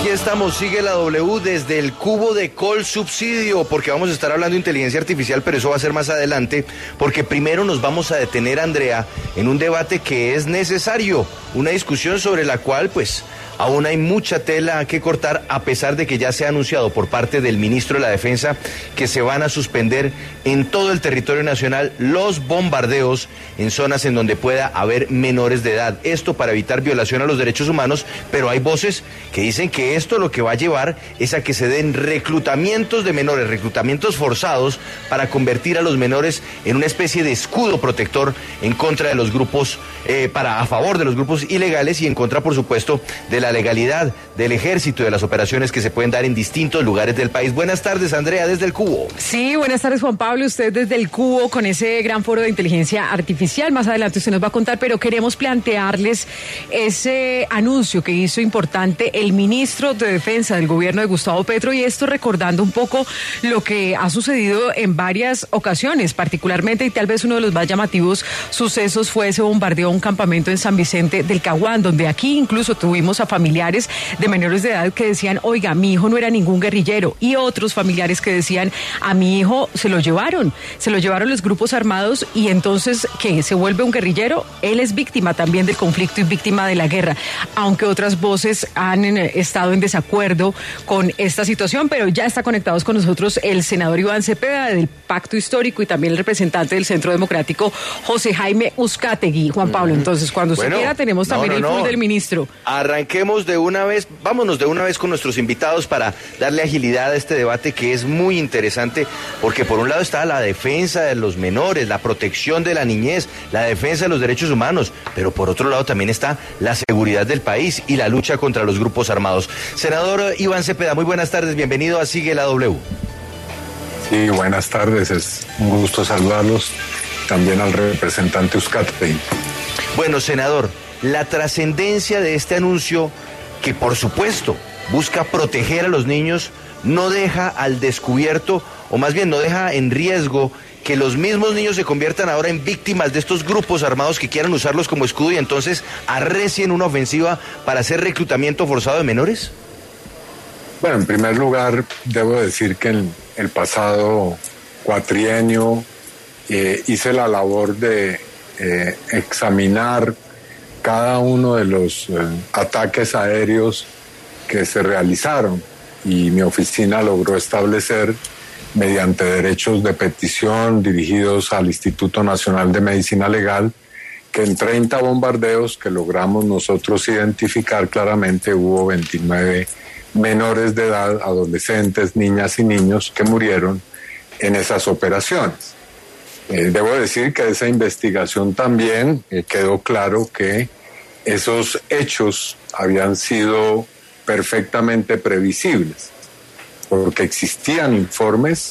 Aquí estamos, sigue la W desde el cubo de Colsubsidio, porque vamos a estar hablando de inteligencia artificial, pero eso va a ser más adelante, porque primero nos vamos a detener, Andrea, en un debate que es necesario, una discusión sobre la cual, pues, aún hay mucha tela que cortar, a pesar de que ya se ha anunciado por parte del ministro de la Defensa que se van a suspender en todo el territorio nacional los bombardeos en zonas en donde pueda haber menores de edad. Esto para evitar violación a los derechos humanos, pero hay voces que dicen que esto lo que va a llevar es a que se den reclutamientos de menores, reclutamientos forzados para convertir a los menores en una especie de escudo protector en contra de los grupos, a favor de los grupos ilegales y en contra, por supuesto, de la legalidad del ejército y de las operaciones que se pueden dar en distintos lugares del país. Buenas tardes, Andrea, desde el Cubo. Sí, buenas tardes, Juan Pablo, usted desde el Cubo con ese gran foro de inteligencia artificial. Más adelante usted nos va a contar, pero queremos plantearles ese anuncio que hizo importante el ministro de Defensa del gobierno de Gustavo Petro, y esto recordando un poco lo que ha sucedido en varias ocasiones, particularmente, y tal vez uno de los más llamativos sucesos fue ese bombardeo a un campamento en San Vicente del Caguán, donde aquí incluso tuvimos a familiares de menores de edad que decían, oiga, mi hijo no era ningún guerrillero, y otros familiares que decían, a mi hijo se lo llevaron los grupos armados, y entonces, ¿qué? ¿Se vuelve un guerrillero? Él es víctima también del conflicto y víctima de la guerra, aunque otras voces han estado en desacuerdo con esta situación, pero ya está conectados con nosotros el senador Iván Cepeda del Pacto Histórico y también el representante del Centro Democrático, José Jaime Uzcategui. Juan Pablo, entonces, cuando usted quiera, tenemos también el full del ministro. Arranquemos de una vez, vámonos de una vez con nuestros invitados para darle agilidad a este debate que es muy interesante, porque por un lado está la defensa de los menores, la protección de la niñez, la defensa de los derechos humanos, pero por otro lado también está la seguridad del país y la lucha contra los grupos armados. Senador Iván Cepeda, muy buenas tardes, bienvenido a Sigue la W. Sí, buenas tardes, es un gusto saludarlos, también al representante Uzcategui. Bueno, senador, la trascendencia de este anuncio, que por supuesto busca proteger a los niños, no deja al descubierto, o más bien no deja en riesgo que los mismos niños se conviertan ahora en víctimas de estos grupos armados que quieran usarlos como escudo y entonces arrecien una ofensiva para hacer reclutamiento forzado de menores. Bueno, en primer lugar, debo decir que en el pasado cuatrienio hice la labor de examinar cada uno de los ataques aéreos que se realizaron, y mi oficina logró establecer, mediante derechos de petición dirigidos al Instituto Nacional de Medicina Legal, que en 30 bombardeos que logramos nosotros identificar claramente hubo 29 menores de edad, adolescentes, niñas y niños que murieron en esas operaciones. Debo decir que esa investigación también quedó claro que esos hechos habían sido perfectamente previsibles, porque existían informes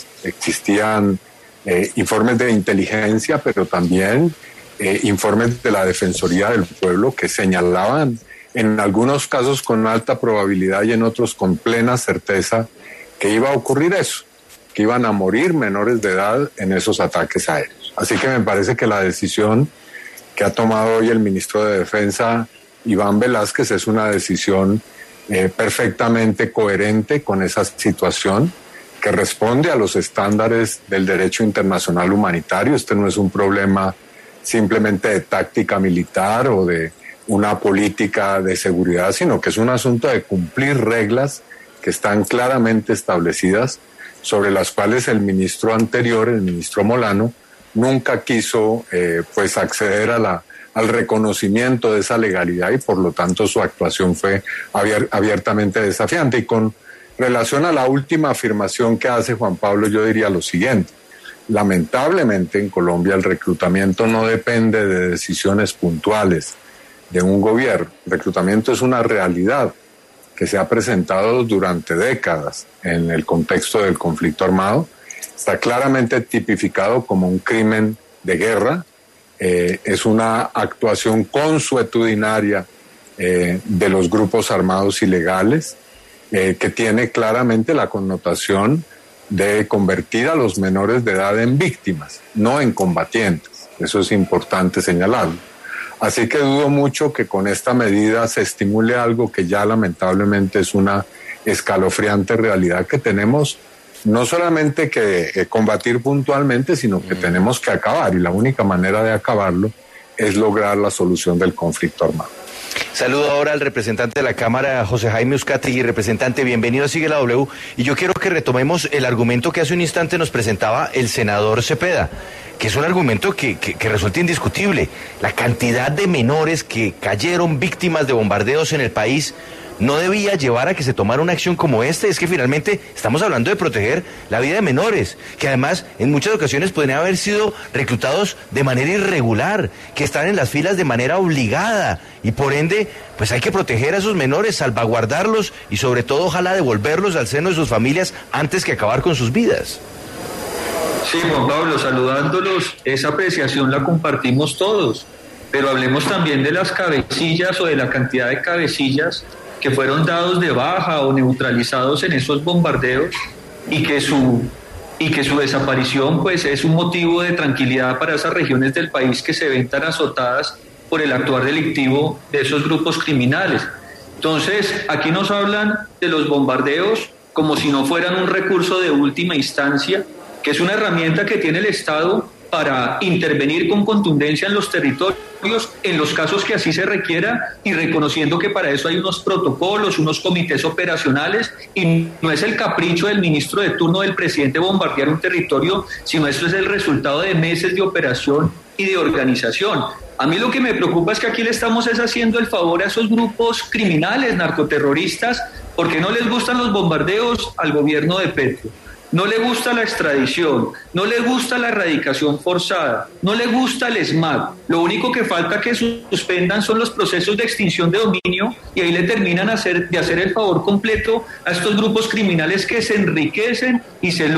de inteligencia, pero también informes de la Defensoría del Pueblo que señalaban, en algunos casos con alta probabilidad y en otros con plena certeza, que iba a ocurrir eso, que iban a morir menores de edad en esos ataques aéreos. Así que me parece que la decisión que ha tomado hoy el ministro de Defensa, Iván Velázquez, es una decisión perfectamente coherente con esa situación, que responde a los estándares del derecho internacional humanitario. Este no es un problema simplemente de táctica militar o de una política de seguridad, sino que es un asunto de cumplir reglas que están claramente establecidas, sobre las cuales el ministro anterior, el ministro Molano, nunca quiso acceder al reconocimiento de esa legalidad, y por lo tanto su actuación fue abiertamente desafiante. Y con relación a la última afirmación que hace Juan Pablo, yo diría lo siguiente: lamentablemente en Colombia el reclutamiento no depende de decisiones puntuales de un gobierno. El reclutamiento es una realidad que se ha presentado durante décadas en el contexto del conflicto armado. Está claramente tipificado como un crimen de guerra. Es una actuación consuetudinaria de los grupos armados ilegales, que tiene claramente la connotación de convertir a los menores de edad en víctimas, no en combatientes. Eso es importante señalarlo. Así que dudo mucho que con esta medida se estimule algo que ya lamentablemente es una escalofriante realidad que tenemos no solamente que combatir puntualmente, sino que tenemos que acabar, y la única manera de acabarlo es lograr la solución del conflicto armado. Saludo ahora al representante de la Cámara, José Jaime Uzcategui. Representante, bienvenido a Sigue la W. Y yo quiero que retomemos el argumento que hace un instante nos presentaba el senador Cepeda, que es un argumento que resulta indiscutible. La cantidad de menores que cayeron víctimas de bombardeos en el país no debía llevar a que se tomara una acción como esta. Es que finalmente estamos hablando de proteger la vida de menores, que además en muchas ocasiones podrían haber sido reclutados de manera irregular, que están en las filas de manera obligada, y por ende pues hay que proteger a esos menores, salvaguardarlos y sobre todo ojalá devolverlos al seno de sus familias antes que acabar con sus vidas. Sí, Juan Pablo, saludándolos, esa apreciación la compartimos todos, pero hablemos también de las cabecillas o de la cantidad de cabecillas que fueron dados de baja o neutralizados en esos bombardeos y que su desaparición pues es un motivo de tranquilidad para esas regiones del país que se ven tan azotadas por el actuar delictivo de esos grupos criminales. Entonces, aquí nos hablan de los bombardeos como si no fueran un recurso de última instancia, que es una herramienta que tiene el Estado para intervenir con contundencia en los territorios, en los casos que así se requiera, y reconociendo que para eso hay unos protocolos, unos comités operacionales, y no es el capricho del ministro de turno, del presidente, bombardear un territorio, sino esto es el resultado de meses de operación y de organización. A mí lo que me preocupa es que aquí le estamos haciendo el favor a esos grupos criminales, narcoterroristas, porque no les gustan los bombardeos al gobierno de Petro. No le gusta la extradición, no le gusta la erradicación forzada, no le gusta el SMAT. Lo único que falta que suspendan son los procesos de extinción de dominio, y ahí le terminan de hacer el favor completo a estos grupos criminales que se enriquecen y se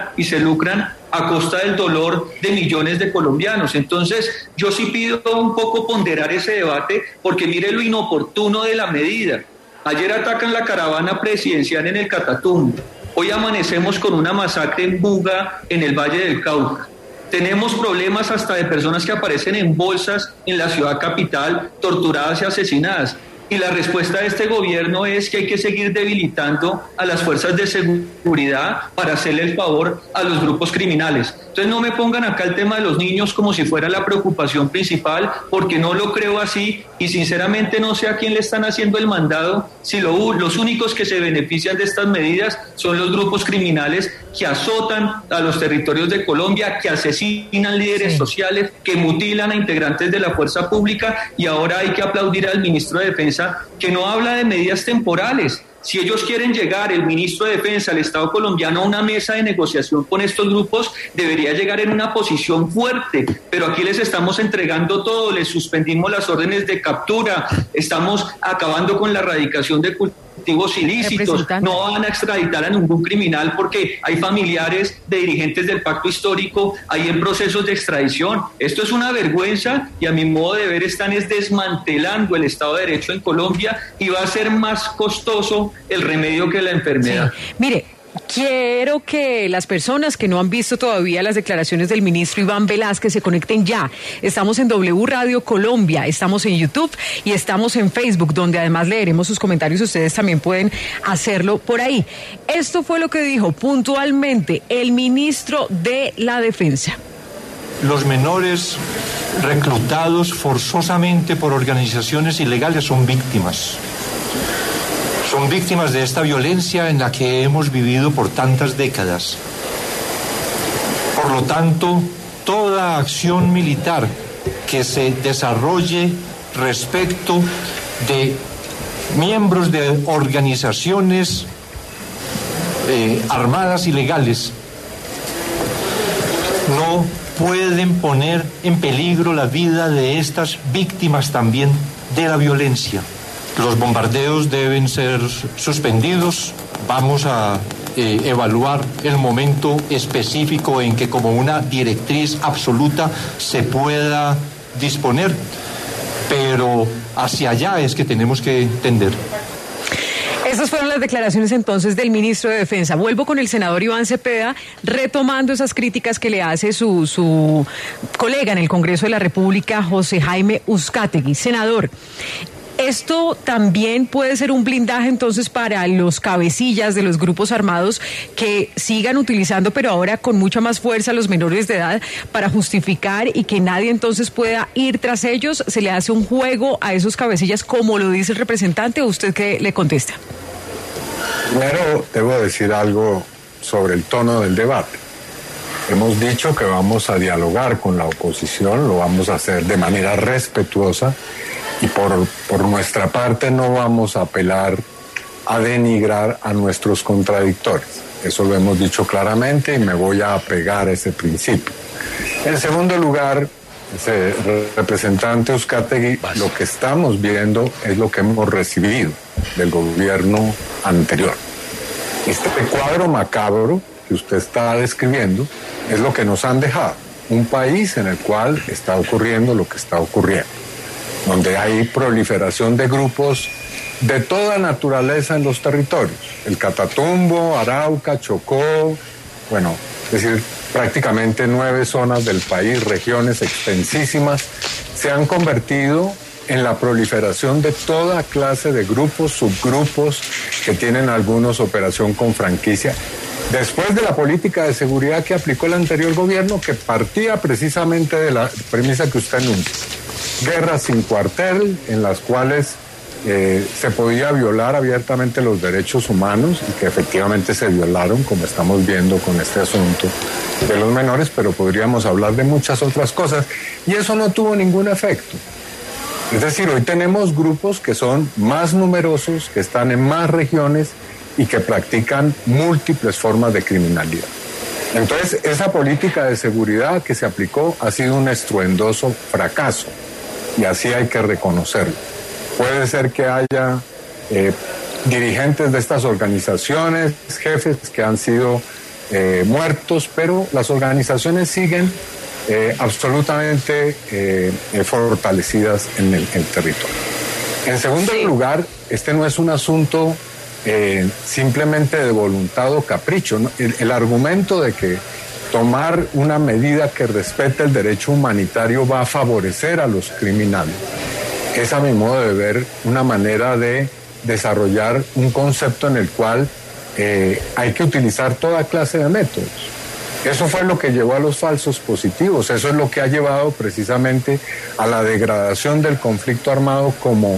lucran a costa del dolor de millones de colombianos. Entonces, yo sí pido un poco ponderar ese debate, porque mire lo inoportuno de la medida. Ayer atacan la caravana presidencial en el Catatumbo. Hoy amanecemos con una masacre en Buga, en el Valle del Cauca. Tenemos problemas hasta de personas que aparecen en bolsas en la ciudad capital, torturadas y asesinadas. Y la respuesta de este gobierno es que hay que seguir debilitando a las fuerzas de seguridad para hacerle el favor a los grupos criminales. Entonces no me pongan acá el tema de los niños como si fuera la preocupación principal, porque no lo creo así, y sinceramente no sé a quién le están haciendo el mandado, si los únicos que se benefician de estas medidas son los grupos criminales que azotan a los territorios de Colombia, que asesinan líderes sociales, que mutilan a integrantes de la fuerza pública. Y ahora hay que aplaudir al ministro de Defensa, que no habla de medidas temporales. Si ellos quieren llegar, el ministro de Defensa, el Estado colombiano, a una mesa de negociación con estos grupos, debería llegar en una posición fuerte, pero aquí les estamos entregando todo, les suspendimos las órdenes de captura, estamos acabando con la erradicación de cultivos ilícitos, no van a extraditar a ningún criminal porque hay familiares de dirigentes del pacto histórico ahí en procesos de extradición. Esto es una vergüenza, y a mi modo de ver están desmantelando el Estado de Derecho en Colombia, y va a ser más costoso el remedio que la enfermedad. Sí. Mire, quiero que las personas que no han visto todavía las declaraciones del ministro Iván Velázquez se conecten ya. Estamos en W Radio Colombia, estamos en YouTube y estamos en Facebook, donde además leeremos sus comentarios. Ustedes también pueden hacerlo por ahí. Esto fue lo que dijo puntualmente el ministro de la Defensa. Los menores reclutados forzosamente por organizaciones ilegales son víctimas. Son víctimas de esta violencia en la que hemos vivido por tantas décadas. Por lo tanto, toda acción militar que se desarrolle respecto de miembros de organizaciones armadas ilegales no pueden poner en peligro la vida de estas víctimas también de la violencia. Los bombardeos deben ser suspendidos. Vamos a evaluar el momento específico en que, como una directriz absoluta, se pueda disponer, pero hacia allá es que tenemos que tender. Esas fueron las declaraciones entonces del ministro de Defensa. Vuelvo con el senador Iván Cepeda, retomando esas críticas que le hace su colega en el Congreso de la República, José Jaime Uzcategui. Senador, ¿esto también puede ser un blindaje entonces para los cabecillas de los grupos armados que sigan utilizando, pero ahora con mucha más fuerza, a los menores de edad para justificar y que nadie entonces pueda ir tras ellos? ¿Se le hace un juego a esos cabecillas como lo dice el representante, o usted qué le contesta? Primero, debo decir algo sobre el tono del debate. Hemos dicho que vamos a dialogar con la oposición, lo vamos a hacer de manera respetuosa y por nuestra parte no vamos a apelar a denigrar a nuestros contradictores. Eso lo hemos dicho claramente y me voy a apegar a ese principio. En segundo lugar, representante Uzcategui, lo que estamos viendo es lo que hemos recibido del gobierno anterior. Este cuadro macabro que usted está describiendo es lo que nos han dejado, un país en el cual está ocurriendo lo que está ocurriendo, donde hay proliferación de grupos de toda naturaleza en los territorios, el Catatumbo, Arauca, Chocó, bueno, es decir, prácticamente 9 zonas del país, regiones extensísimas, se han convertido en la proliferación de toda clase de grupos, subgrupos que tienen algunos operación con franquicia. Después de la política de seguridad que aplicó el anterior gobierno, que partía precisamente de la premisa que usted anuncia, guerras sin cuartel, en las cuales se podía violar abiertamente los derechos humanos y que efectivamente se violaron, como estamos viendo con este asunto de los menores, pero podríamos hablar de muchas otras cosas, y eso no tuvo ningún efecto. Es decir, hoy tenemos grupos que son más numerosos, que están en más regiones y que practican múltiples formas de criminalidad. Entonces, esa política de seguridad que se aplicó ha sido un estruendoso fracaso y así hay que reconocerlo. Puede ser que haya dirigentes de estas organizaciones, jefes que han sido muertos, pero las organizaciones siguen absolutamente fortalecidas en el territorio. En segundo lugar, este no es un asunto simplemente de voluntad o capricho, ¿no? El argumento de que tomar una medida que respete el derecho humanitario va a favorecer a los criminales es, a mi modo de ver, una manera de desarrollar un concepto en el cual hay que utilizar toda clase de métodos. Eso fue lo que llevó a los falsos positivos, eso es lo que ha llevado precisamente a la degradación del conflicto armado como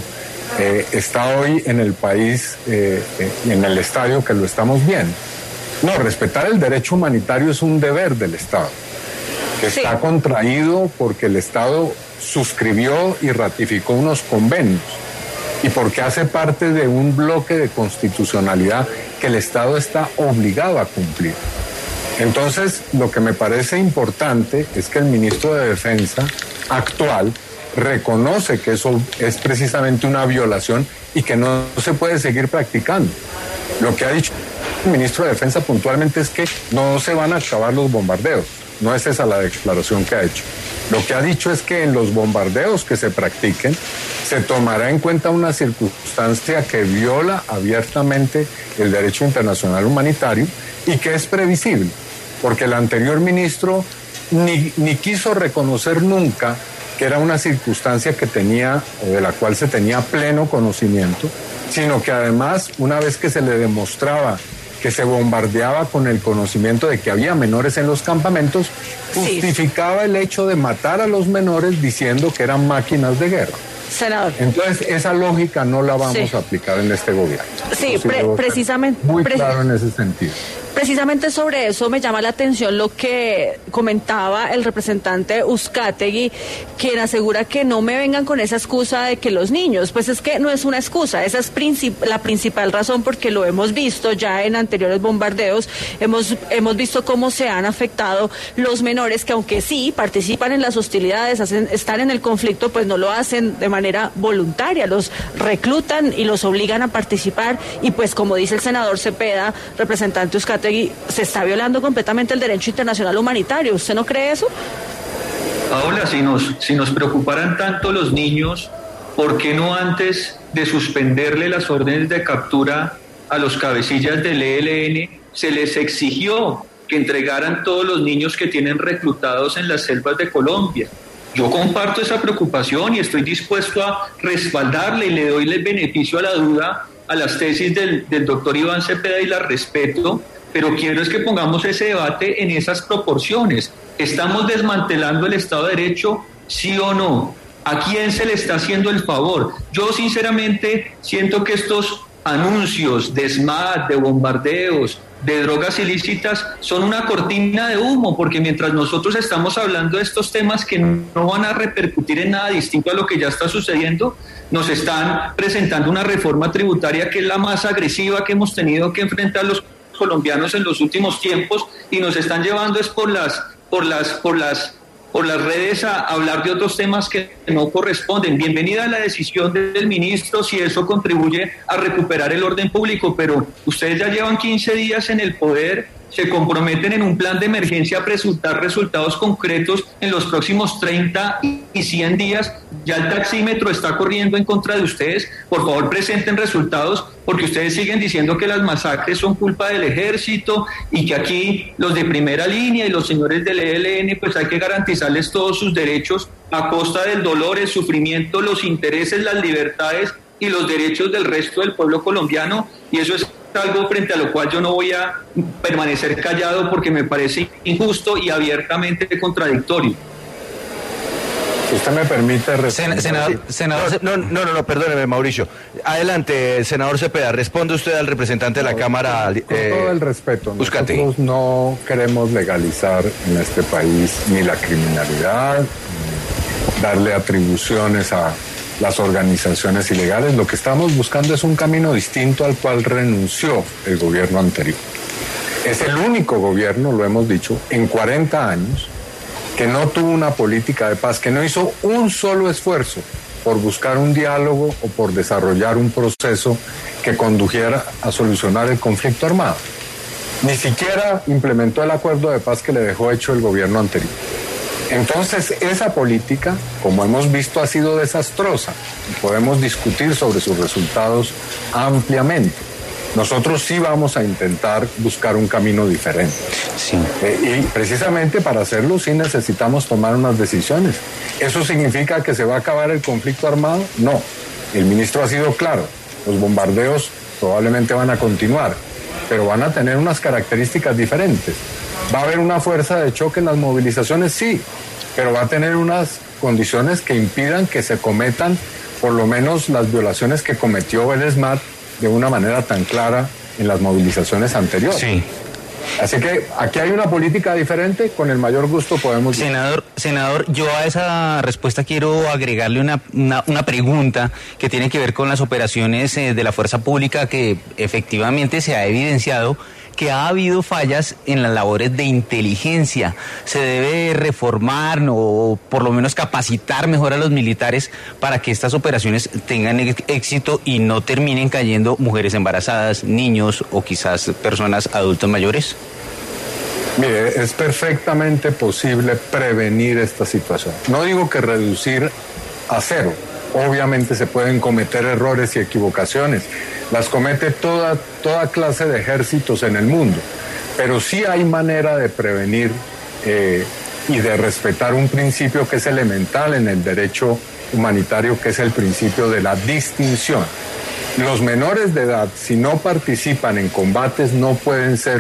está hoy en el país, en el estadio que lo estamos viendo. No, respetar el derecho humanitario es un deber del Estado, que está contraído porque el Estado suscribió y ratificó unos convenios y porque hace parte de un bloque de constitucionalidad que el Estado está obligado a cumplir. Entonces, lo que me parece importante es que el ministro de Defensa actual reconoce que eso es precisamente una violación y que no se puede seguir practicando. Lo que ha dicho el ministro de Defensa puntualmente es que no se van a acabar los bombardeos. No es esa la declaración que ha hecho. Lo que ha dicho es que en los bombardeos que se practiquen se tomará en cuenta una circunstancia que viola abiertamente el derecho internacional humanitario y que es previsible, porque el anterior ministro ni quiso reconocer nunca que era una circunstancia que tenía o de la cual se tenía pleno conocimiento, sino que además, una vez que se le demostraba que se bombardeaba con el conocimiento de que había menores en los campamentos, justificaba el hecho de matar a los menores diciendo que eran máquinas de guerra. Senador. Entonces, esa lógica no la vamos a aplicar en este gobierno. Sí, precisamente. Muy claro en ese sentido. Precisamente sobre eso me llama la atención lo que comentaba el representante Uzcategui, quien asegura que no me vengan con esa excusa de que los niños, pues es que no es una excusa, esa es la principal razón, porque lo hemos visto ya en anteriores bombardeos, hemos visto cómo se han afectado los menores que, aunque sí participan en las hostilidades, están en el conflicto, pues no lo hacen de manera voluntaria, los reclutan y los obligan a participar, y pues como dice el senador Cepeda, representante Uzcategui, se está violando completamente el derecho internacional humanitario. ¿Usted no cree eso? Paola, si nos preocuparan tanto los niños, ¿por qué no antes de suspenderle las órdenes de captura a los cabecillas del ELN se les exigió que entregaran todos los niños que tienen reclutados en las selvas de Colombia. Yo comparto esa preocupación y estoy dispuesto a respaldarle y le doy el beneficio a la duda a las tesis del doctor Iván Cepeda y las respeto, pero quiero es que pongamos ese debate en esas proporciones. ¿Estamos desmantelando el Estado de Derecho, sí o no? ¿A quién se le está haciendo el favor? Yo sinceramente siento que estos anuncios de SMAT, de bombardeos, de drogas ilícitas son una cortina de humo, porque mientras nosotros estamos hablando de estos temas que no van a repercutir en nada distinto a lo que ya está sucediendo, nos están presentando una reforma tributaria que es la más agresiva que hemos tenido que enfrentar los colombianos en los últimos tiempos, y nos están llevando es por las redes a hablar de otros temas que no corresponden. Bienvenida a la decisión del ministro si eso contribuye a recuperar el orden público, pero ustedes ya llevan 15 días en el poder, se comprometen en un plan de emergencia a presentar resultados concretos en los próximos 30 y 100 días. Ya el taxímetro está corriendo en contra de ustedes. Por favor, presenten resultados, porque ustedes siguen diciendo que las masacres son culpa del ejército y que aquí los de primera línea y los señores del ELN, pues hay que garantizarles todos sus derechos a costa del dolor, el sufrimiento, los intereses, las libertades y los derechos del resto del pueblo colombiano, y eso es algo frente a lo cual yo no voy a permanecer callado porque me parece injusto y abiertamente contradictorio. Si usted me permite... Senador. No, perdóneme, Mauricio. Adelante, senador Cepeda, responde usted al representante de la Cámara. Con todo el respeto, Uzcategui. nosotros no queremos legalizar en este país ni la criminalidad, ni darle atribuciones a las organizaciones ilegales. Lo que estamos buscando es un camino distinto al cual renunció el gobierno anterior. Es el único gobierno, lo hemos dicho, en 40 años que no tuvo una política de paz, que no hizo un solo esfuerzo por buscar un diálogo o por desarrollar un proceso que condujera a solucionar el conflicto armado. Ni siquiera implementó el acuerdo de paz que le dejó hecho el gobierno anterior. Entonces, esa política, como hemos visto, ha sido desastrosa. Podemos discutir sobre sus resultados ampliamente. Nosotros sí vamos a intentar buscar un camino diferente. Sí. Y precisamente para hacerlo sí necesitamos tomar unas decisiones. ¿Eso significa que se va a acabar el conflicto armado? No. El ministro ha sido claro. Los bombardeos probablemente van a continuar, pero van a tener unas características diferentes. ¿Va a haber una fuerza de choque en las movilizaciones? Sí, pero va a tener unas condiciones que impidan que se cometan por lo menos las violaciones que cometió el SMAT de una manera tan clara en las movilizaciones anteriores. Sí. Así que aquí hay una política diferente, con el mayor gusto podemos... Senador, yo a esa respuesta quiero agregarle una pregunta que tiene que ver con las operaciones de la fuerza pública, que efectivamente se ha evidenciado que ha habido fallas en las labores de inteligencia. ¿Se debe reformar o por lo menos capacitar mejor a los militares para que estas operaciones tengan éxito y no terminen cayendo mujeres embarazadas, niños o quizás personas adultos mayores? Mire, es perfectamente posible prevenir esta situación. No digo que reducir a cero. Obviamente se pueden cometer errores y equivocaciones. Las comete toda clase de ejércitos en el mundo. Pero sí hay manera de prevenir y de respetar un principio que es elemental en el derecho humanitario, que es el principio de la distinción. Los menores de edad, si no participan en combates, no pueden ser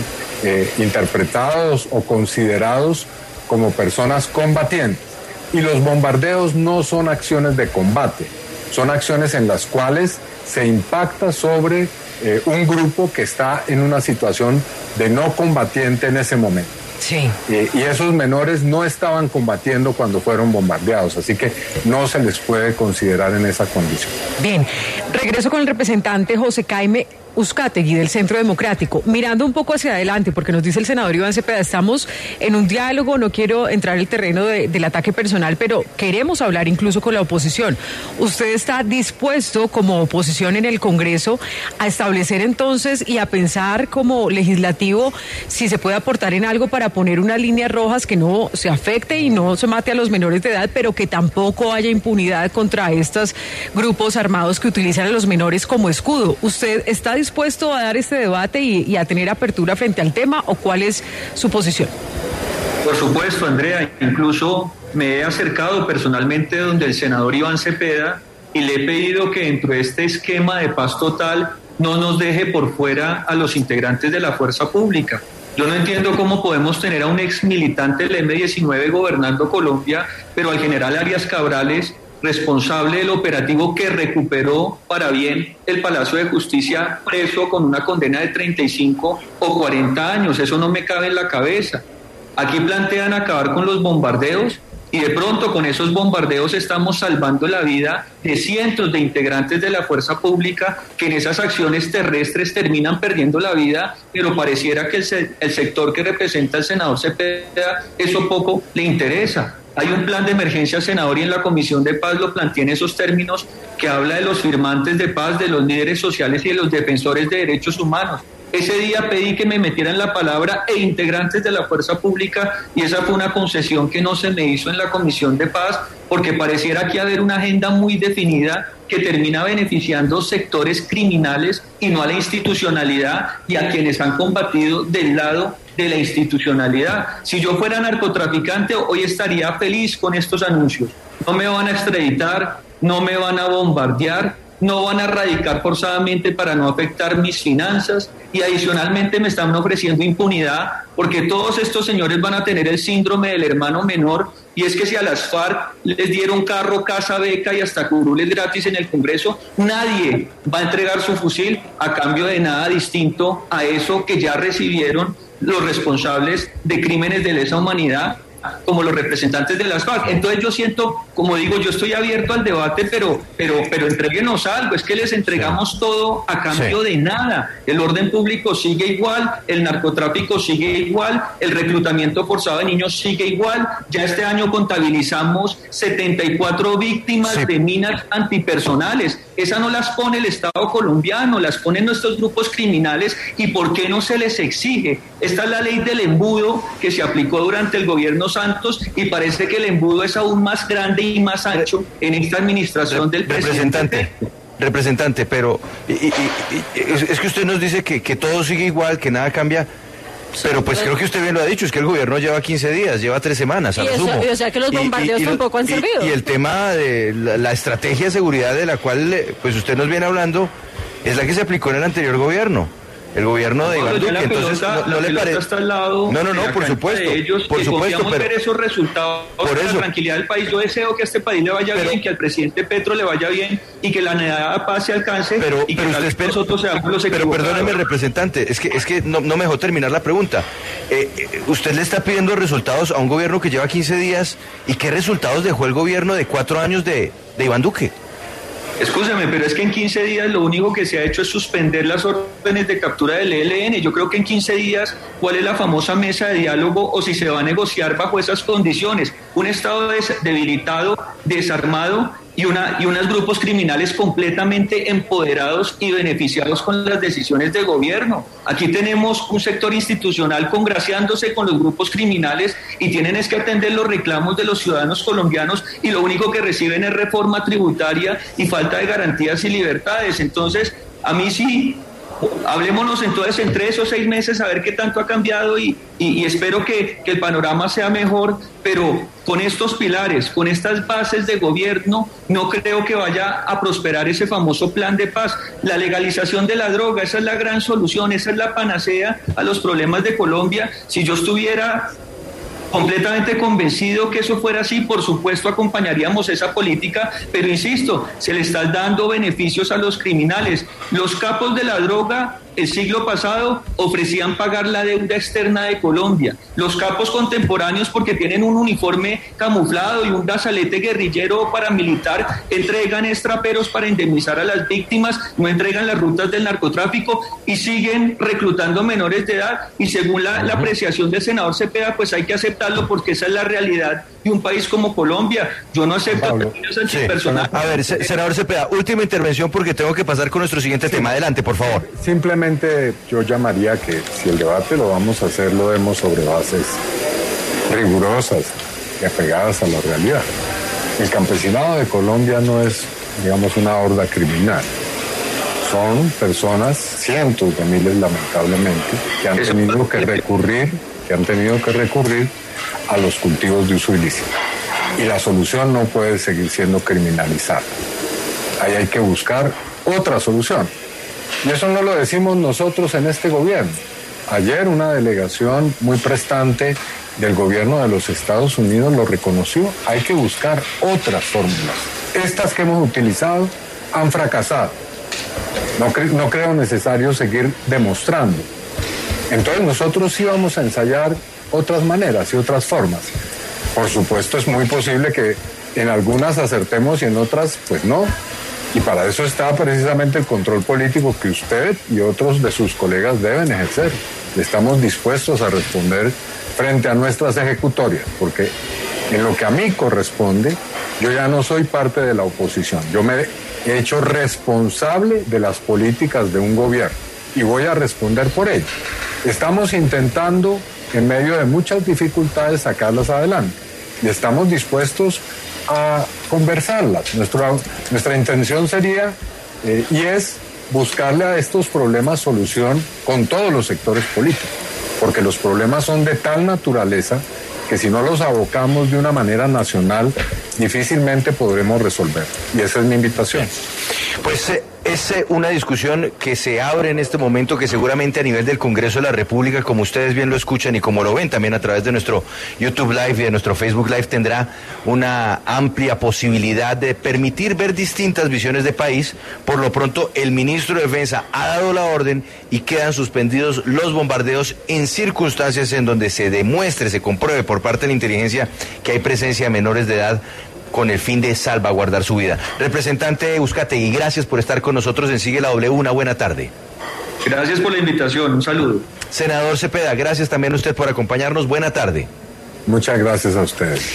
interpretados o considerados como personas combatientes. Y los bombardeos no son acciones de combate, son acciones en las cuales se impacta sobre un grupo que está en una situación de no combatiente en ese momento. Sí. Y esos menores no estaban combatiendo cuando fueron bombardeados, así que no se les puede considerar en esa condición. Bien, regreso con el representante José Jaime Uzcategui del Centro Democrático, mirando un poco hacia adelante, porque nos dice el senador Iván Cepeda, estamos en un diálogo, no quiero entrar en el terreno del ataque personal, pero queremos hablar incluso con la oposición. ¿Usted está dispuesto como oposición en el Congreso a establecer entonces y a pensar como legislativo si se puede aportar en algo para poner unas líneas rojas que no se afecte y no se mate a los menores de edad, pero que tampoco haya impunidad contra estos grupos armados que utilizan a los menores como escudo? ¿Usted está dispuesto dispuesto a dar este debate y a tener apertura frente al tema, o cuál es su posición? Por supuesto, Andrea, incluso me he acercado personalmente donde el senador Iván Cepeda y le he pedido que dentro de este esquema de paz total no nos deje por fuera a los integrantes de la fuerza pública. Yo no entiendo cómo podemos tener a un ex militante del M-19 gobernando Colombia, pero al general Arias Cabrales, responsable del operativo que recuperó para bien el Palacio de Justicia, preso con una condena de 35 o 40 años. Eso no me cabe en la cabeza. Aquí plantean acabar con los bombardeos y de pronto con esos bombardeos estamos salvando la vida de cientos de integrantes de la fuerza pública que en esas acciones terrestres terminan perdiendo la vida, pero pareciera que el sector que representa el senador Cepeda eso poco le interesa. Hay un plan de emergencia, senador, y en la Comisión de Paz lo planteé en esos términos, que habla de los firmantes de paz, de los líderes sociales y de los defensores de derechos humanos. Ese día pedí que me metieran la palabra e integrantes de la fuerza pública, y esa fue una concesión que no se me hizo en la Comisión de Paz, porque pareciera que haber una agenda muy definida que termina beneficiando sectores criminales y no a la institucionalidad y a quienes han combatido del lado de la institucionalidad. Si yo fuera narcotraficante, hoy estaría feliz con estos anuncios. No me van a extraditar, no me van a bombardear, no van a radicar forzadamente para no afectar mis finanzas, y adicionalmente me están ofreciendo impunidad porque todos estos señores van a tener el síndrome del hermano menor, y es que si a las FARC les dieron carro, casa, beca y hasta curules gratis en el Congreso, nadie va a entregar su fusil a cambio de nada distinto a eso que ya recibieron los responsables de crímenes de lesa humanidad, como los representantes de las FARC. Entonces yo siento, como digo, yo estoy abierto al debate, pero entréguenos algo. Es que les entregamos todo a cambio de nada. El orden público sigue igual, el narcotráfico sigue igual, el reclutamiento forzado de niños sigue igual. Ya este año contabilizamos 74 víctimas de minas antipersonales. Esas no las pone el Estado colombiano, las ponen nuestros grupos criminales. ¿Y por qué no se les exige? Esta es la ley del embudo que se aplicó durante el gobierno Santos, y parece que el embudo es aún más grande y más ancho en esta administración del presidente. Representante, pero es que usted nos dice que todo sigue igual, que nada cambia. Pero pues creo que usted bien lo ha dicho, es que el gobierno lleva 15 días, lleva 3 semanas, a lo sumo. O sea que los bombardeos tampoco han servido. Y el tema de la estrategia de seguridad de la cual pues usted nos viene hablando es la que se aplicó en el anterior gobierno. El gobierno de Iván Duque, entonces no le parece. Está al lado no, por supuesto. Por supuesto, pero ver esos resultados por la tranquilidad del país. Yo deseo que a este país le vaya bien, que al presidente Petro le vaya bien y que la anhelada paz se alcance, y que nosotros seamos los equivocados. Pero perdóneme, representante, es que no me dejó terminar la pregunta. Usted le está pidiendo resultados a un gobierno que lleva 15 días, ¿y qué resultados dejó el gobierno de 4 años de Iván Duque? Escúchame, pero es que en 15 días lo único que se ha hecho es suspender las órdenes de captura del ELN. Yo creo que en 15 días, ¿cuál es la famosa mesa de diálogo o si se va a negociar bajo esas condiciones? Un Estado debilitado, desarmado y unos grupos criminales completamente empoderados y beneficiados con las decisiones de gobierno. Aquí tenemos un sector institucional congraciándose con los grupos criminales y tienen es que atender los reclamos de los ciudadanos colombianos, y lo único que reciben es reforma tributaria y falta de garantías y libertades. Entonces, a mí sí, hablémonos entonces en 3 o 6 meses a ver qué tanto ha cambiado, y espero que el panorama sea mejor, pero con estos pilares, con estas bases de gobierno, no creo que vaya a prosperar ese famoso plan de paz. La legalización de la droga, esa es la gran solución, esa es la panacea a los problemas de Colombia. Si yo estuviera completamente convencido que eso fuera así, por supuesto acompañaríamos esa política, pero insisto, se le están dando beneficios a los criminales. Los capos de la droga el siglo pasado ofrecían pagar la deuda externa de Colombia. Los capos contemporáneos, porque tienen un uniforme camuflado y un brazalete guerrillero o paramilitar, entregan estraperos para indemnizar a las víctimas, no entregan las rutas del narcotráfico y siguen reclutando menores de edad. Y según la apreciación del senador Cepeda, pues hay que aceptarlo porque esa es la realidad de un país como Colombia. Yo no acepto términos antipersonales. A ver, senador Cepeda, última intervención porque tengo que pasar con nuestro siguiente tema. Adelante, por favor. Simplemente yo llamaría que si el debate lo vamos a hacer, lo demos sobre bases rigurosas y apegadas a la realidad. El campesinado de Colombia no es, digamos, una horda criminal. son personas, cientos de miles lamentablemente, que han tenido que recurrir a los cultivos de uso ilícito. Y la solución no puede seguir siendo criminalizar. Ahí hay que buscar otra solución. Y eso no lo decimos nosotros en este gobierno. Ayer una delegación muy prestante del gobierno de los Estados Unidos lo reconoció. Hay que buscar otras fórmulas. Estas que hemos utilizado han fracasado. No creo necesario seguir demostrando. Entonces nosotros sí vamos a ensayar otras maneras y otras formas. Por supuesto es muy posible que en algunas acertemos y en otras pues no. Y para eso está precisamente el control político que usted y otros de sus colegas deben ejercer. Estamos dispuestos a responder frente a nuestras ejecutorias, porque en lo que a mí corresponde, yo ya no soy parte de la oposición. Yo me he hecho responsable de las políticas de un gobierno y voy a responder por ello. Estamos intentando, en medio de muchas dificultades, sacarlas adelante y estamos dispuestos a conversarlas. Nuestra intención sería y es buscarle a estos problemas solución con todos los sectores políticos, porque los problemas son de tal naturaleza que si no los abocamos de una manera nacional, difícilmente podremos resolver. Y esa es mi invitación. Pues es una discusión que se abre en este momento, que seguramente a nivel del Congreso de la República, como ustedes bien lo escuchan y como lo ven también a través de nuestro YouTube Live y de nuestro Facebook Live, tendrá una amplia posibilidad de permitir ver distintas visiones de país. Por lo pronto, el ministro de Defensa ha dado la orden y quedan suspendidos los bombardeos en circunstancias en donde se demuestre, se compruebe por parte de la inteligencia que hay presencia de menores de edad con el fin de salvaguardar su vida. Representante Uzcategui, gracias por estar con nosotros en Sigue la W. Una buena tarde. Gracias por la invitación. Un saludo. Senador Cepeda, gracias también a usted por acompañarnos. Buena tarde. Muchas gracias a ustedes.